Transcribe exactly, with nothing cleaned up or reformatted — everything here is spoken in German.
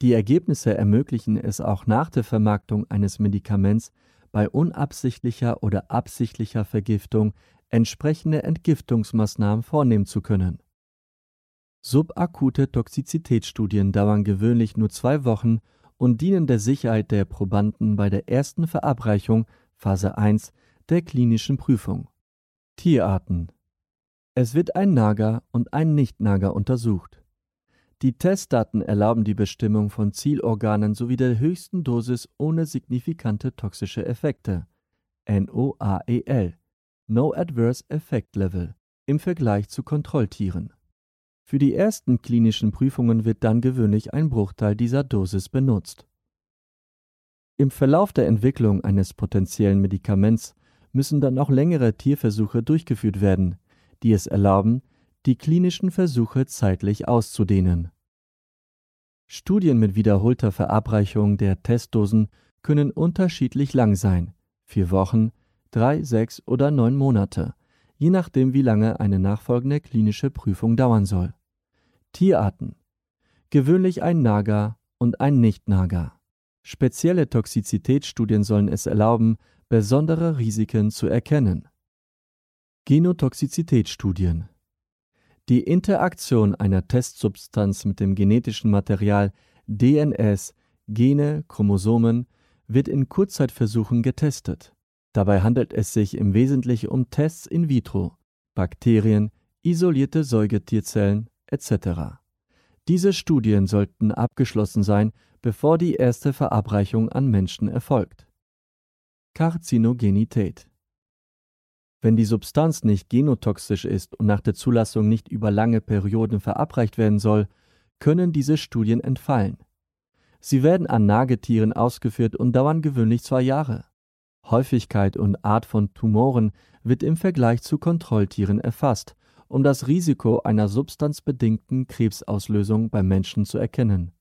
Die Ergebnisse ermöglichen es auch nach der Vermarktung eines Medikaments bei unabsichtlicher oder absichtlicher Vergiftung entsprechende Entgiftungsmaßnahmen vornehmen zu können. Subakute Toxizitätsstudien dauern gewöhnlich nur zwei Wochen und dienen der Sicherheit der Probanden bei der ersten Verabreichung, Phase eins, der klinischen Prüfung. Tierarten. Es wird ein Nager und ein Nicht-Nager untersucht. Die Testdaten erlauben die Bestimmung von Zielorganen sowie der höchsten Dosis ohne signifikante toxische Effekte, N O A E L, No Adverse Effect Level, im Vergleich zu Kontrolltieren. Für die ersten klinischen Prüfungen wird dann gewöhnlich ein Bruchteil dieser Dosis benutzt. Im Verlauf der Entwicklung eines potenziellen Medikaments müssen dann auch längere Tierversuche durchgeführt werden, die es erlauben, die klinischen Versuche zeitlich auszudehnen. Studien mit wiederholter Verabreichung der Testdosen können unterschiedlich lang sein, vier Wochen, drei, sechs oder neun Monate, je nachdem wie lange eine nachfolgende klinische Prüfung dauern soll. Tierarten. Gewöhnlich ein Nager und ein Nicht-Nager. Spezielle Toxizitätsstudien sollen es erlauben, besondere Risiken zu erkennen. Genotoxizitätsstudien. Die Interaktion einer Testsubstanz mit dem genetischen Material D N S, Gene, Chromosomen wird in Kurzzeitversuchen getestet. Dabei handelt es sich im Wesentlichen um Tests in vitro, Bakterien, isolierte Säugetierzellen et cetera. Diese Studien sollten abgeschlossen sein, bevor die erste Verabreichung an Menschen erfolgt. Karzinogenität. Wenn die Substanz nicht genotoxisch ist und nach der Zulassung nicht über lange Perioden verabreicht werden soll, können diese Studien entfallen. Sie werden an Nagetieren ausgeführt und dauern gewöhnlich zwei Jahre. Häufigkeit und Art von Tumoren wird im Vergleich zu Kontrolltieren erfasst, um das Risiko einer substanzbedingten Krebsauslösung beim Menschen zu erkennen.